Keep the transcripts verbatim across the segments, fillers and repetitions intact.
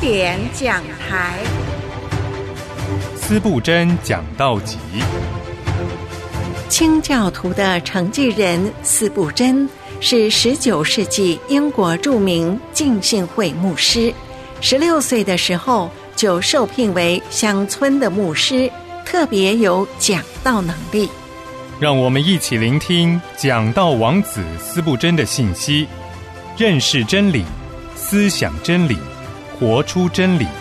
典讲台， 司布真讲道集。 清教徒的承继人司布真是十九世纪英国著名浸信会牧师，十六岁的时候就受聘为乡村的牧师，特别有讲道能力。 让我们一起聆听讲道王子司布真的信息，认识真理，思想真理，活出真理。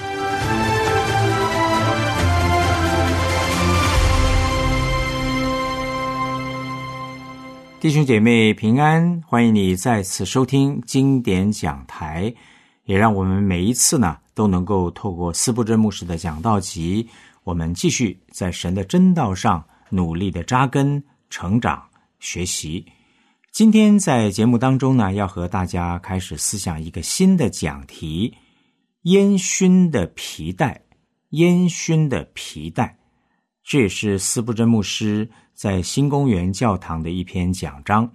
弟兄姐妹平安，欢迎你再次收听经典讲台，也让我们每一次呢都能够透过司布真牧师的讲道集，我们继续在神的真道上努力的扎根、成长、学习。今天在节目当中呢，要和大家开始思想一个新的讲题：烟熏的皮带。烟熏的皮带，这也是司布真牧师在新公园教堂的一篇讲章。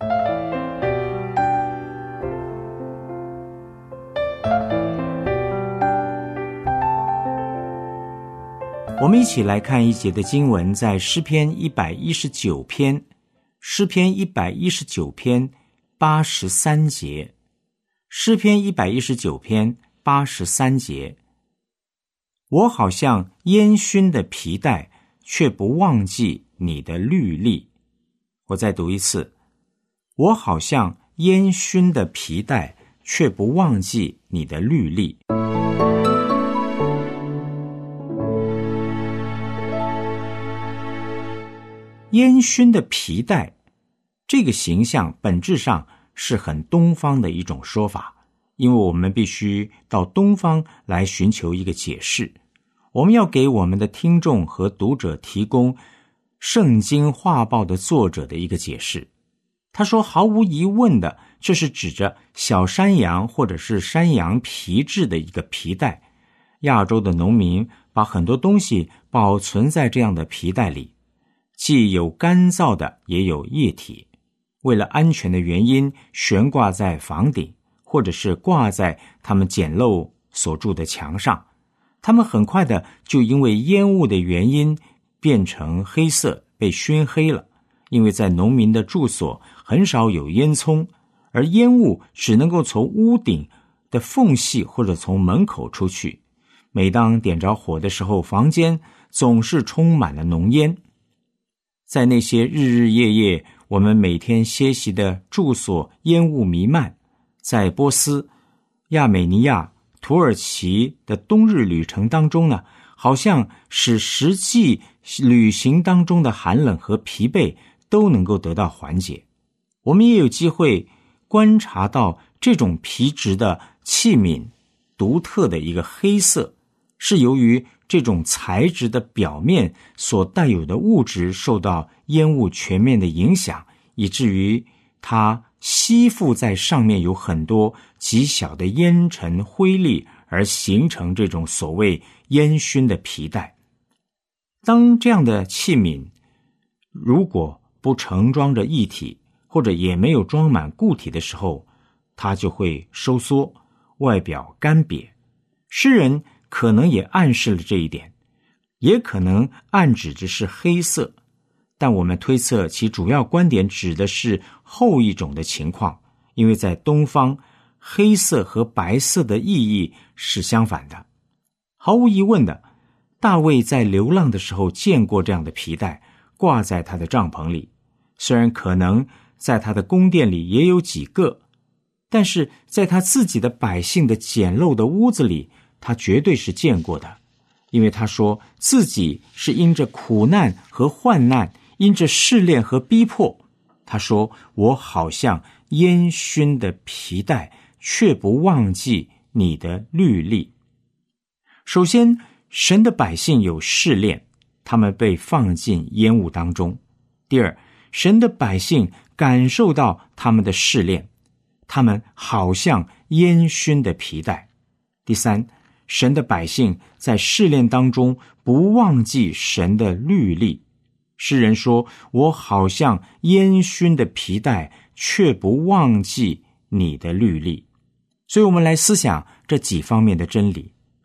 我们一起来看一节的经文，在诗篇一百一十九篇，诗篇一百一十九篇八十三节，诗篇一百一十九篇八十三节。我好像烟熏的皮带，却不忘记你的律例。我再读一次，我好像烟熏的皮带，却不忘记你的律例。烟熏的皮带，这个形象本质上是很东方的一种说法，因为我们必须到东方来寻求一个解释。我们要给我们的听众和读者提供圣经画报的作者的一个解释。他说，毫无疑问的，这是指着小山羊或者是山羊皮质的一个皮带。亚洲的农民把很多东西保存在这样的皮带里，既有干燥的，也有液体。为了安全的原因，悬挂在房顶，或者是挂在他们简陋所住的墙上。他们很快的就因为烟雾的原因变成黑色，被熏黑了。因为在农民的住所很少有烟囱，而烟雾只能够从屋顶的缝隙或者从门口出去。每当点着火的时候，房间总是充满了浓烟。在那些日日夜夜我们每天歇息的住所烟雾弥漫，在波斯、亚美尼亚、土耳其的冬日旅程当中呢，好像使实际旅行当中的寒冷和疲惫都能够得到缓解。我们也有机会观察到这种皮质的器皿独特的一个黑色，是由于这种材质的表面所带有的物质受到烟雾全面的影响，以至于它吸附在上面有很多极小的烟尘灰粒，而形成这种所谓烟熏的皮带。当这样的器皿如果不盛装着液体，或者也没有装满固体的时候，它就会收缩，外表干瘪。诗人可能也暗示了这一点，也可能暗指的是黑色，但我们推测其主要观点指的是后一种的情况，因为在东方，黑色和白色的意义是相反的。毫无疑问的，大卫在流浪的时候见过这样的皮带挂在他的帐篷里，虽然可能在他的宫殿里也有几个，但是在他自己的百姓的简陋的屋子里，他绝对是见过的。因为他说自己是因着苦难和患难，因着试炼和逼迫，他说我好像烟熏的皮带，却不忘记你的律例。首先，神的百姓有试炼，他们被放进烟雾当中。第二，神的百姓感受到他们的试炼，他们好像烟熏的皮带。第三，神的百姓在试炼当中不忘记神的律例。诗人说，我好像烟熏的皮带，却不忘记你的律例。所以我们来思想这几方面的真理。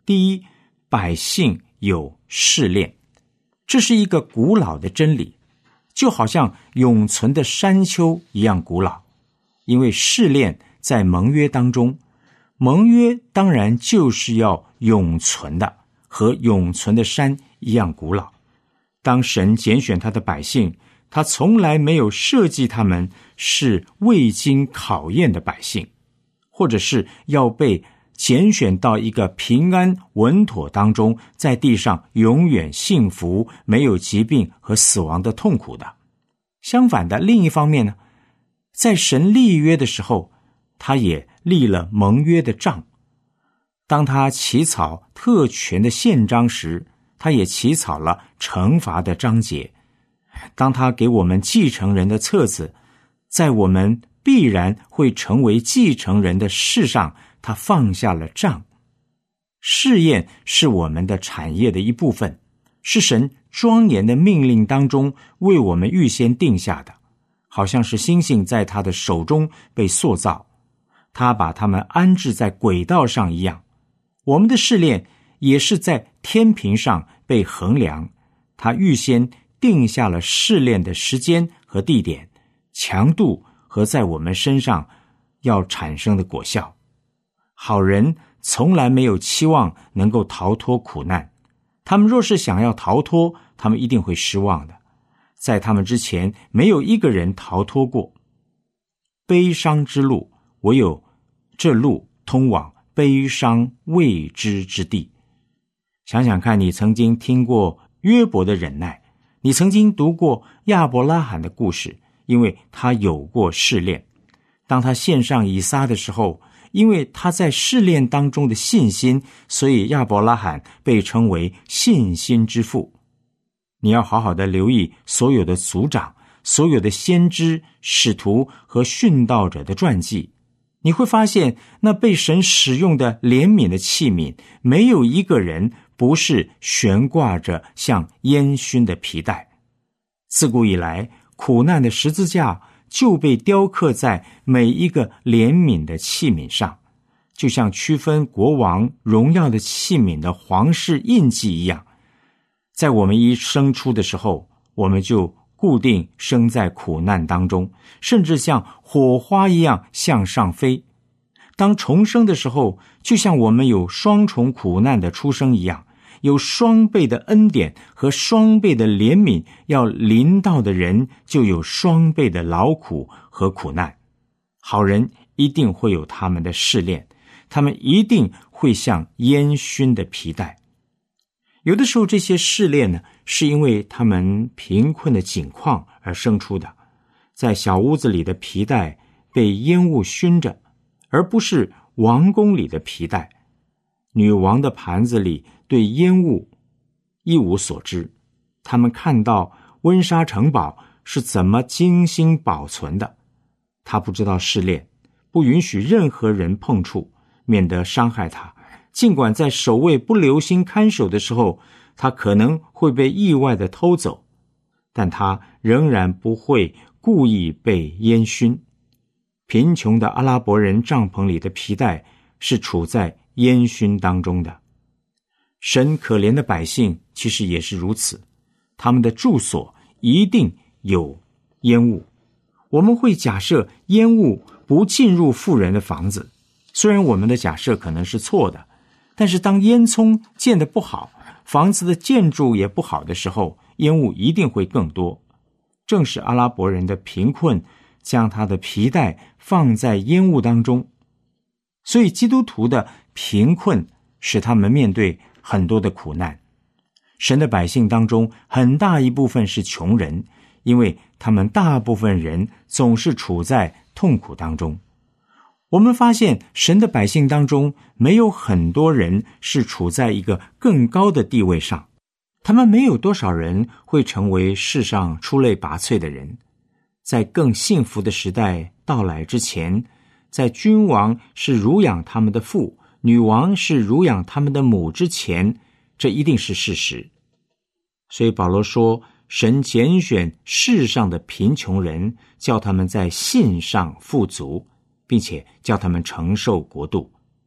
第一，百姓有试炼，这是一个古老的真理，就好像永存的山丘一样古老。因为试炼在盟约当中，盟约当然就是要永存的，和永存的山一样古老。当神拣选他的百姓，他从来没有设计他们是未经考验的百姓，或者是要被拣选到一个平安稳妥当中，在地上永远幸福，没有疾病和死亡的痛苦的。相反的，另一方面呢，在神立约的时候，他也立了盟约的账。当他起草特权的宪章时，他也起草了惩罚的章节。当他给我们继承人的册子，在我们必然会成为继承人的事上，他放下了账。试验是我们的产业的一部分，是神庄严的命令当中为我们预先定下的，好像是星星在他的手中被塑造，他把它们安置在轨道上一样。我们的试炼也是在天平上被衡量，他预先定下了试炼的时间和地点、强度和在我们身上要产生的果效。好人从来没有期望能够逃脱苦难，他们若是想要逃脱，他们一定会失望的。在他们之前，没有一个人逃脱过。悲伤之路，唯有这路通往悲伤未知之地。想想看，你曾经听过约伯的忍耐，你曾经读过亚伯拉罕的故事，因为他有过试炼。当他献上以撒的时候，因为他在试炼当中的信心，所以亚伯拉罕被称为信心之父。你要好好的留意所有的族长、所有的先知、使徒和殉道者的传记，你会发现那被神使用的怜悯的器皿，没有一个人不是悬挂着像烟熏的皮带。自古以来，苦难的十字架就被雕刻在每一个怜悯的器皿上，就像区分国王荣耀的器皿的皇室印记一样。在我们一生出的时候，我们就固定生在苦难当中，甚至像火花一样向上飞。当重生的时候，就像我们有双重苦难的出生一样，有双倍的恩典和双倍的怜悯要临到的人，就有双倍的劳苦和苦难。好人一定会有他们的试炼，他们一定会像烟熏的皮带。有的时候这些试炼呢，是因为他们贫困的境况而生出的，在小屋子里的皮带被烟雾熏着，而不是王宫里的皮带。女王的盘子里对烟雾一无所知，他们看到温莎城堡是怎么精心保存的，他不知道试炼，不允许任何人碰触，免得伤害他。尽管在守卫不留心看守的时候，他可能会被意外的偷走，但他仍然不会故意被烟熏。贫穷的阿拉伯人帐篷里的皮带是处在烟熏当中的。神可怜的百姓其实也是如此，他们的住所一定有烟雾。我们会假设烟雾不进入富人的房子，虽然我们的假设可能是错的，但是当烟囱建得不好，房子的建筑也不好的时候，烟雾一定会更多。正是阿拉伯人的贫困将他的皮带放在烟雾当中，所以基督徒的贫困使他们面对很多的苦难。神的百姓当中很大一部分是穷人，因为他们大部分人总是处在痛苦当中。我们发现神的百姓当中没有很多人是处在一个更高的地位上，他们没有多少人会成为世上出类拔萃的人。在更幸福的时代到来之前，在君王是乳养他们的父，女王是乳养他们的母之前，这一定是事实。所以保罗说，神拣选世上的贫穷人，叫他们在信上富足，并且叫他们承受国度。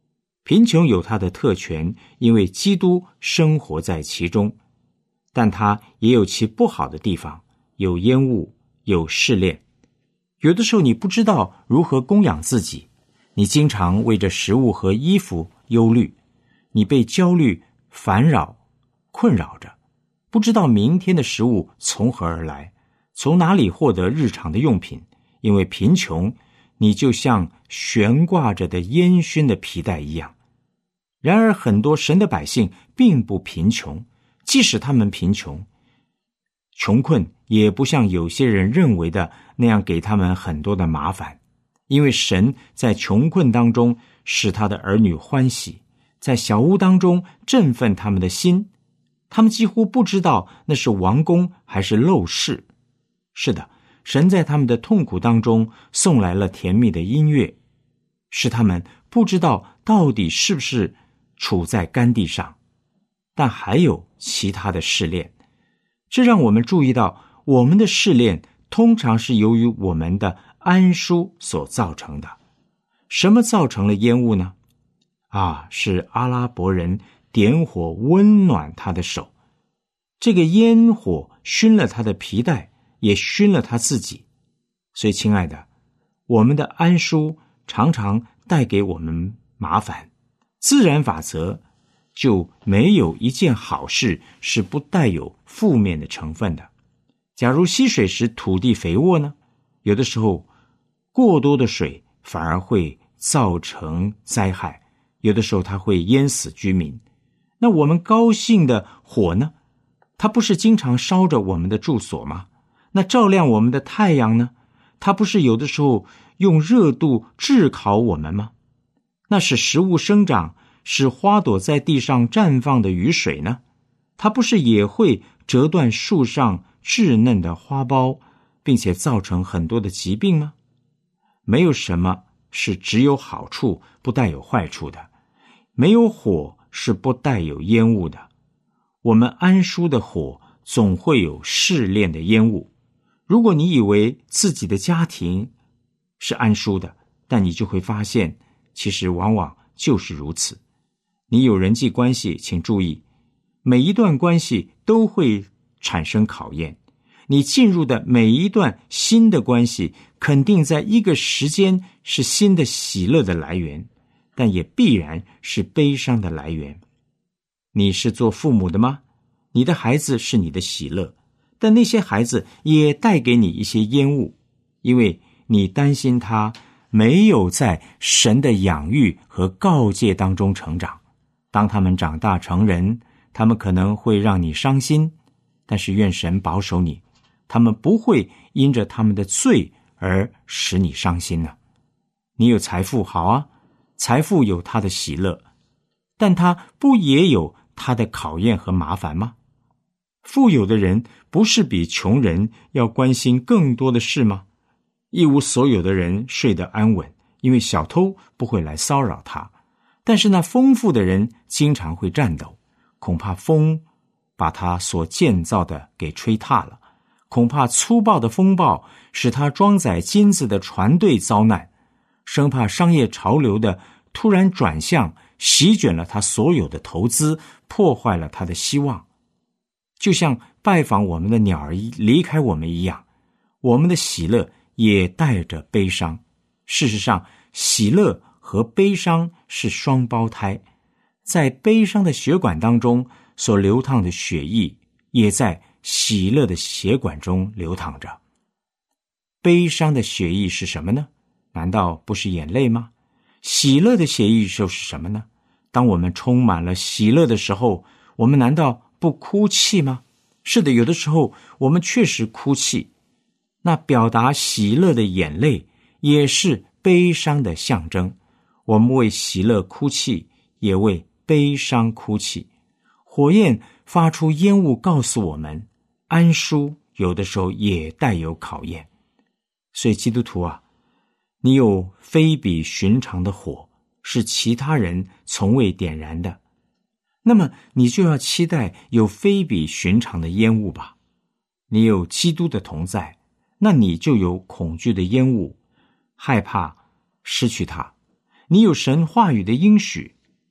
贫穷有它的特权，因为基督生活在其中，但它也有其不好的地方，有烟雾，有试炼。有的时候你不知道如何供养自己，你经常为着食物和衣服忧虑，你被焦虑烦扰困扰着，不知道明天的食物从何而来，从哪里获得日常的用品。因为贫穷，你就像悬挂着的烟熏的皮带一样。然而很多神的百姓并不贫穷，即使他们贫穷，穷困也不像有些人认为的那样给他们很多的麻烦。因为神在穷困当中使他的儿女欢喜，在小屋当中振奋他们的心，他们几乎不知道那是王宫还是陋室。是的，神在他们的痛苦当中送来了甜蜜的音乐，使他们不知道到底是不是处在干地上。但还有其他的试炼，这让我们注意到，我们的试炼通常是由于我们的安舒所造成的。什么造成了烟雾呢？啊，是阿拉伯人点火温暖他的手，这个烟火熏了他的皮带，也熏了他自己。所以亲爱的，我们的安舒常常带给我们麻烦。自然法则就没有一件好事是不带有负面的成分的。假如溪水使土地肥沃呢，有的时候过多的水反而会造成灾害，有的时候它会淹死居民。那我们高兴的火呢，它不是经常烧着我们的住所吗？那照亮我们的太阳呢，它不是有的时候用热度炙烤我们吗？那使食物生长，使花朵在地上绽放的雨水呢，它不是也会折断树上稚嫩的花苞，并且造成很多的疾病吗？没有什么是只有好处不带有坏处的，没有火是不带有烟雾的。我们安舒的火总会有试炼的烟雾。如果你以为自己的家庭是安舒的，但你就会发现其实往往就是如此。你有人际关系，请注意，每一段关系都会产生考验。你进入的每一段新的关系，肯定在一个时间是新的喜乐的来源，但也必然是悲伤的来源。你是做父母的吗？你的孩子是你的喜乐，但那些孩子也带给你一些烟雾，因为你担心他没有在神的养育和告诫当中成长。当他们长大成人，他们可能会让你伤心，但是愿神保守你，他们不会因着他们的罪而使你伤心呢。你有财富，好啊，财富有它的喜乐，但它不也有它的考验和麻烦吗？富有的人不是比穷人要关心更多的事吗？一无所有的人睡得安稳，因为小偷不会来骚扰他。但是那丰富的人经常会战斗，恐怕风把他所建造的给吹塌了，恐怕粗暴的风暴使他装载金子的船队遭难，生怕商业潮流的突然转向席卷了他所有的投资，破坏了他的希望。就像拜访我们的鸟儿离开我们一样，我们的喜乐也带着悲伤。事实上，喜乐和悲伤是双胞胎，在悲伤的血管当中所流淌的血液，也在喜乐的血管中流淌着。悲伤的血液是什么呢？难道不是眼泪吗？喜乐的血液又是什么呢？当我们充满了喜乐的时候，我们难道不哭泣吗？是的，有的时候我们确实哭泣，那表达喜乐的眼泪也是悲伤的象征。我们为喜乐哭泣，也为悲伤哭泣。火焰发出烟雾告诉我们，安舒有的时候也带有考验。所以基督徒啊，你有非比寻常的火，是其他人从未点燃的，那么你就要期待有非比寻常的烟雾吧。你有基督的同在，那你就有恐惧的烟雾，害怕失去它。你有神话语的应许，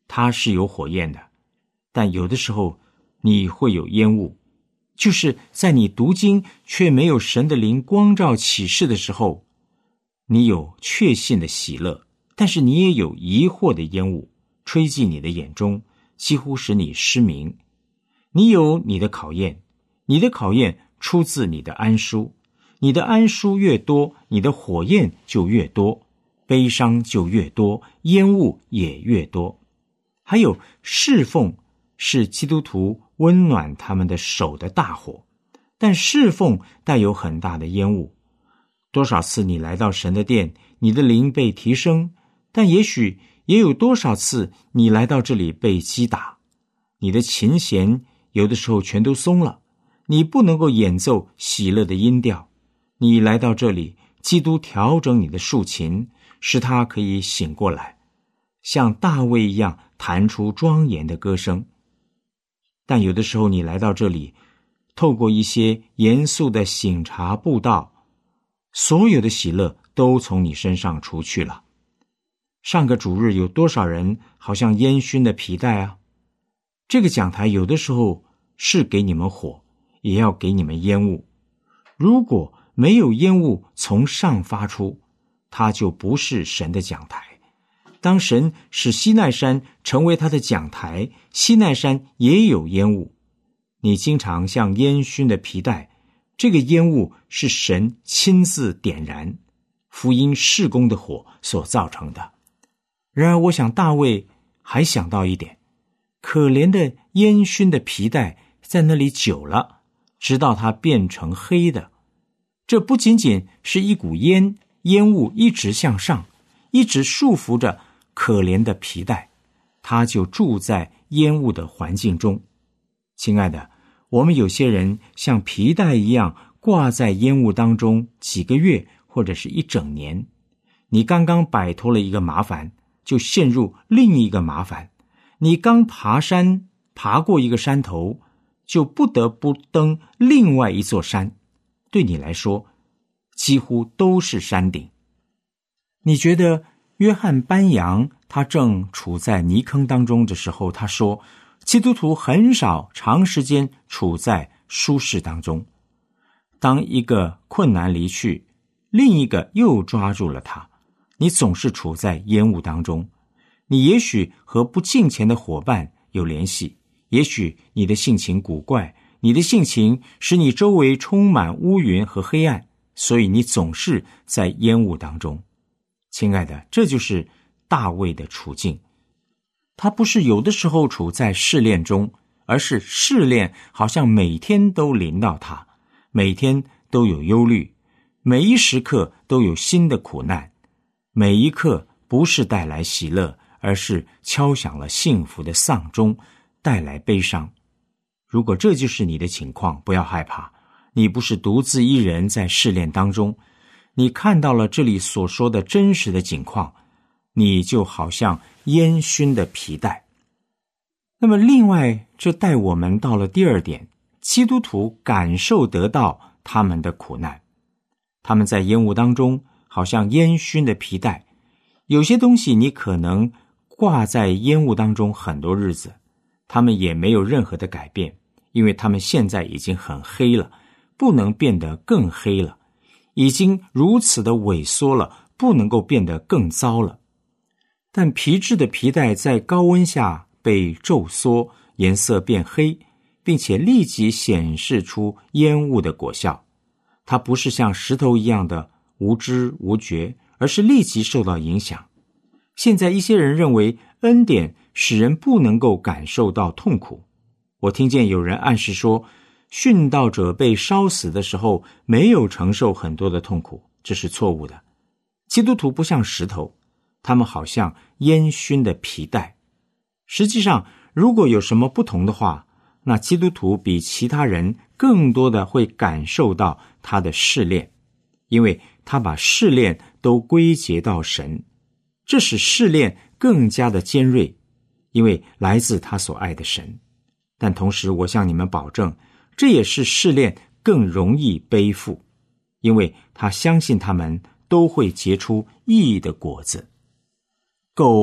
它是有火焰的，但有的时候你会有烟雾，就是在你读经却没有神的灵光照启示的时候，你有确信的喜乐，但是你也有疑惑的烟雾吹进你的眼中，几乎使你失明。你有你的考验，你的考验出自你的安舒，你的安舒越多，你的火焰就越多，悲伤就越多，烟雾也越多。还有侍奉是基督徒温暖他们的手的大火，但侍奉带有很大的烟雾。多少次你来到神的殿，你的灵被提升，但也许也有多少次你来到这里被击打，你的琴弦有的时候全都松了，你不能够演奏喜乐的音调。你来到这里，基督调整你的竖琴，使它可以醒过来，像大卫一样弹出庄严的歌声。但有的时候你来到这里，透过一些严肃的省察布道，所有的喜乐都从你身上除去了。上个主日有多少人好像烟熏的皮带啊？这个讲台有的时候是给你们火，也要给你们烟雾。如果没有烟雾从上发出，它就不是神的讲台。当神使西奈山成为他的讲台，西奈山也有烟雾。你经常像烟熏的皮带，这个烟雾是神亲自点燃，福音事工的火所造成的。然而我想大卫还想到一点，可怜的烟熏的皮带在那里久了，直到它变成黑的。这不仅仅是一股烟，烟雾一直向上，一直束缚着可怜的皮带，它就住在烟雾的环境中。亲爱的，我们有些人像皮带一样挂在烟雾当中几个月或者是一整年，你刚刚摆脱了一个麻烦，就陷入另一个麻烦。你刚爬山爬过一个山头，就不得不登另外一座山，对你来说几乎都是山顶。你觉得约翰班扬他正处在泥坑当中的时候，他说基督徒很少长时间处在舒适当中，当一个困难离去，另一个又抓住了他，你总是处在烟雾当中。你也许和不敬虔的伙伴有联系，也许你的性情古怪，你的性情使你周围充满乌云和黑暗，所以你总是在烟雾当中。亲爱的，这就是大卫的处境。他不是有的时候处在试炼中，而是试炼好像每天都临到他，每天都有忧虑，每一时刻都有新的苦难，每一刻不是带来喜乐，而是敲响了幸福的丧钟，带来悲伤。如果这就是你的情况，不要害怕，你不是独自一人在试炼当中，你看到了这里所说的真实的景况，你就好像烟熏的皮带。那么另外，这带我们到了第二点，基督徒感受得到他们的苦难。他们在烟雾当中好像烟熏的皮带，有些东西你可能挂在烟雾当中很多日子，他们也没有任何的改变，因为他们现在已经很黑了，不能变得更黑了，已经如此的萎缩了，不能够变得更糟了。但皮质的皮带在高温下被皱缩，颜色变黑，并且立即显示出烟雾的果效。它不是像石头一样的无知无觉，而是立即受到影响。现在一些人认为恩典使人不能够感受到痛苦。我听见有人暗示说，殉道者被烧死的时候没有承受很多的痛苦，这是错误的。基督徒不像石头，他们好像烟熏的皮带。实际上，如果有什么不同的话，那基督徒比其他人更多的会感受到他的试炼，因为他把试炼都归结到神，这使试炼更加的尖锐，因为来自他所爱的神。但同时我向你们保证，这也是试炼更容易背负，因为他相信他们都会结出义的果子。狗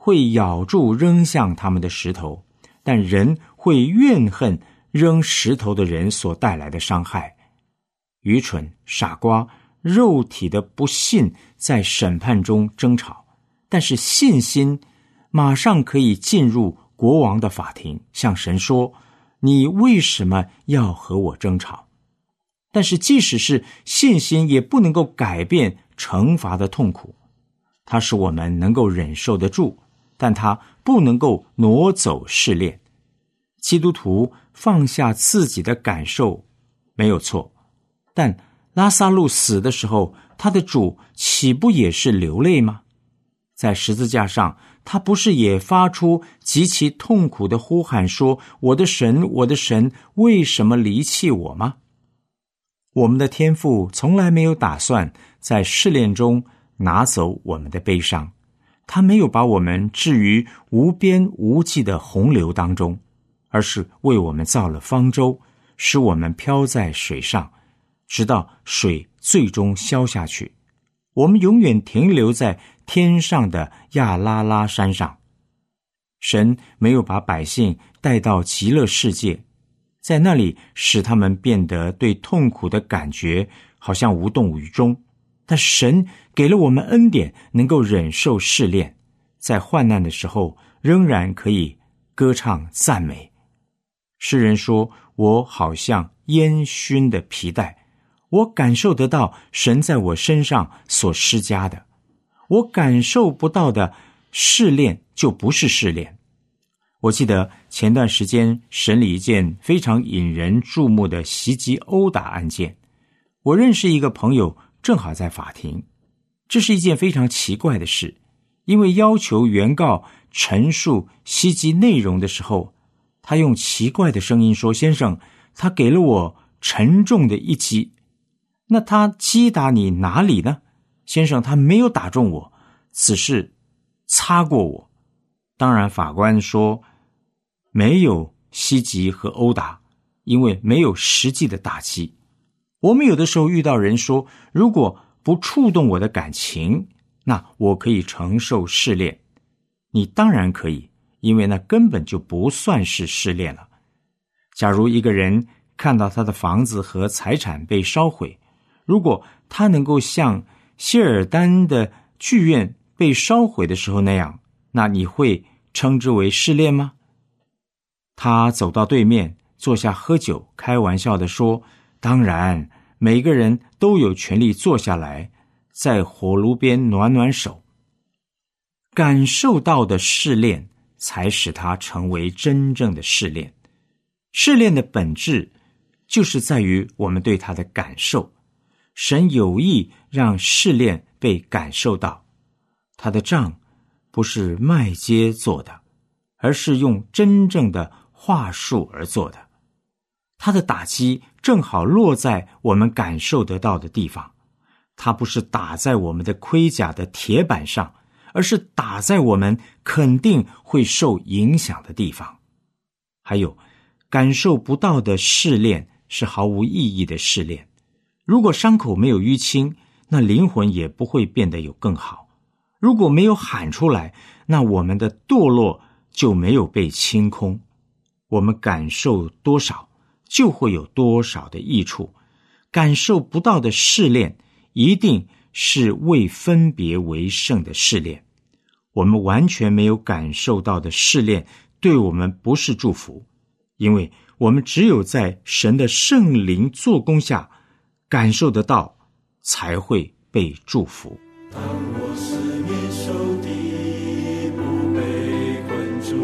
会咬住扔向他们的石头，但人会怨恨扔石头的人所带来的伤害。愚蠢、傻瓜、肉体的不信在审判中争吵，但是信心马上可以进入国王的法庭，向神说：你为什么要和我争吵？但是即使是信心，也不能够改变惩罚的痛苦。它使我们能够忍受得住，但它不能够挪走试炼。基督徒放下自己的感受没有错，但拉撒路死的时候，他的主岂不也是流泪吗？在十字架上，他不是也发出极其痛苦的呼喊说：我的神，我的神，为什么离弃我吗？我们的天父从来没有打算在试炼中拿走我们的悲伤，他没有把我们置于无边无际的洪流当中，而是为我们造了方舟，使我们漂在水上，直到水最终消下去，我们永远停留在天上的亚拉拉山上。神没有把百姓带到极乐世界，在那里使他们变得对痛苦的感觉好像无动于衷，但神给了我们恩典，能够忍受试炼，在患难的时候仍然可以歌唱赞美。诗人说：我好像烟熏的皮带，我感受得到神在我身上所施加的，我感受不到的试炼就不是试炼。我记得前段时间审理一件非常引人注目的袭击殴打案件，我认识一个朋友正好在法庭。这是一件非常奇怪的事，因为要求原告陈述袭击内容的时候，他用奇怪的声音说：先生，他给了我沉重的一击。那他击打你哪里呢？先生，他没有打中我，只是擦过我。当然法官说没有袭击和殴打，因为没有实际的打击。我们有的时候遇到人说，如果不触动我的感情，那我可以承受试炼。你当然可以，因为那根本就不算是试炼了。假如一个人看到他的房子和财产被烧毁，如果他能够像谢尔丹的剧院被烧毁的时候那样，那你会称之为试炼吗？他走到对面坐下喝酒，开玩笑地说：当然，每个人都有权利坐下来，在火炉边暖暖手。感受到的试炼才使它成为真正的试炼。试炼的本质就是在于我们对它的感受。神有意让试炼被感受到，他的杖不是麦秸做的，而是用真正的桦树而做的。他的打击正好落在我们感受得到的地方，它不是打在我们的盔甲的铁板上，而是打在我们肯定会受影响的地方。还有，感受不到的试炼是毫无意义的试炼。如果伤口没有淤青，那灵魂也不会变得有更好。如果没有喊出来，那我们的堕落就没有被清空。我们感受多少，就会有多少的益处。感受不到的试炼，一定是未分别为圣的试炼。我们完全没有感受到的试炼，对我们不是祝福，因为我们只有在神的圣灵做工下感受得到，才会被祝福。 当我四面受敌，不被困住，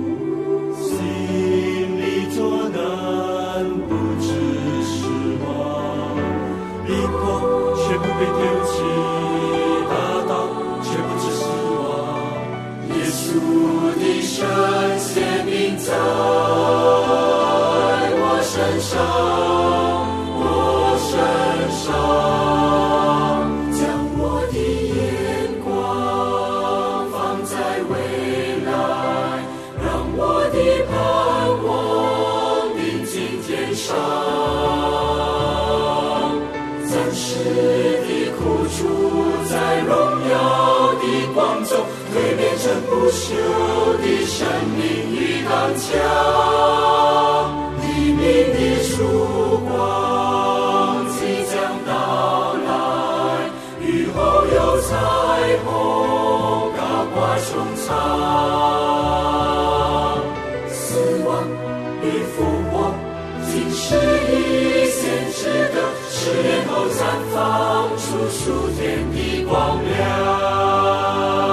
心里作难，不知失望，逼迫却不被丢弃，打倒却不知死亡。耶稣的圣显明在我身上，身上将我的眼光不朽的生命与刚强，黎明的曙光即将到来，雨后有彩虹高挂穹苍。死亡与复活竟是一线之隔，十年后绽放出属天的光亮。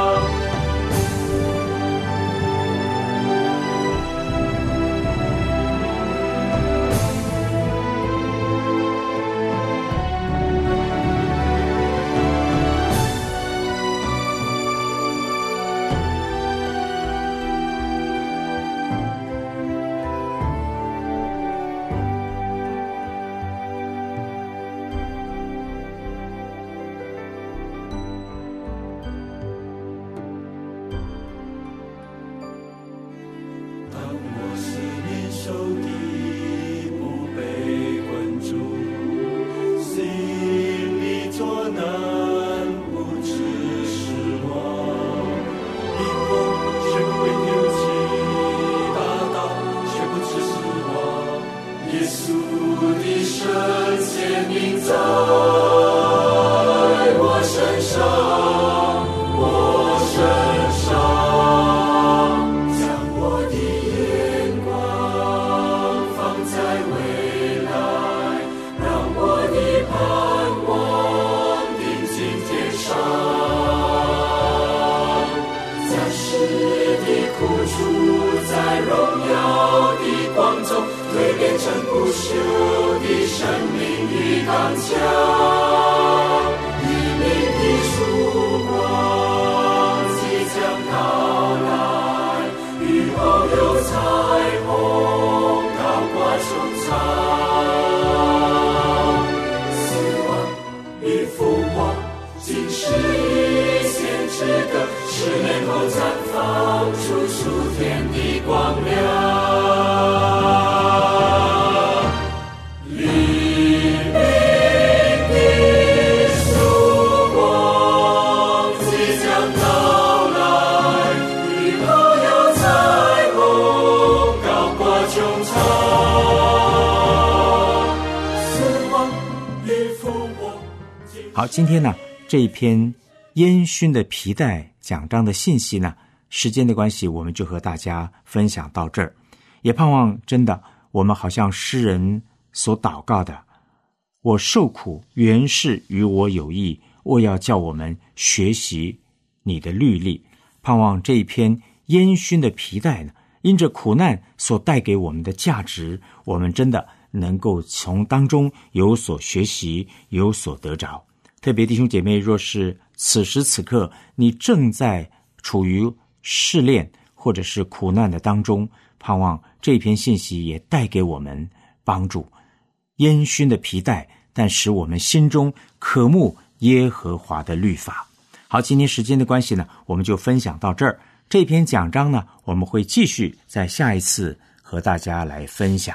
好，今天呢这一篇烟熏的皮带讲章的信息呢，时间的关系我们就和大家分享到这儿，也盼望真的我们好像诗人所祷告的，我受苦原是与我有益，我要叫我们学习你的律例。盼望这一篇烟熏的皮带呢，因着苦难所带给我们的价值，我们真的能够从当中有所学习，有所得着。特别弟兄姐妹，若是此时此刻你正在处于试炼或者是苦难的当中，盼望这篇信息也带给我们帮助。烟熏的皮带，但使我们心中渴慕耶和华的律法。好，今天时间的关系呢，我们就分享到这儿。这篇讲章呢，我们会继续在下一次和大家来分享。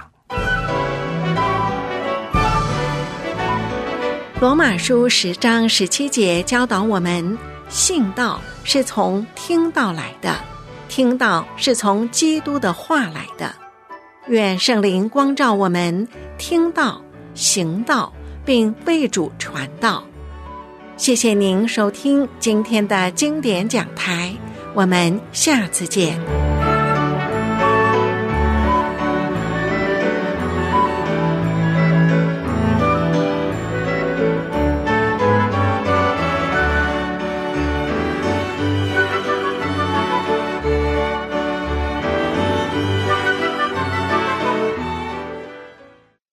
罗马书十章十七节教导我们，信道是从听道来的，听道是从基督的话来的。愿圣灵光照我们，听道、行道，并为主传道。谢谢您收听今天的经典讲台，我们下次见。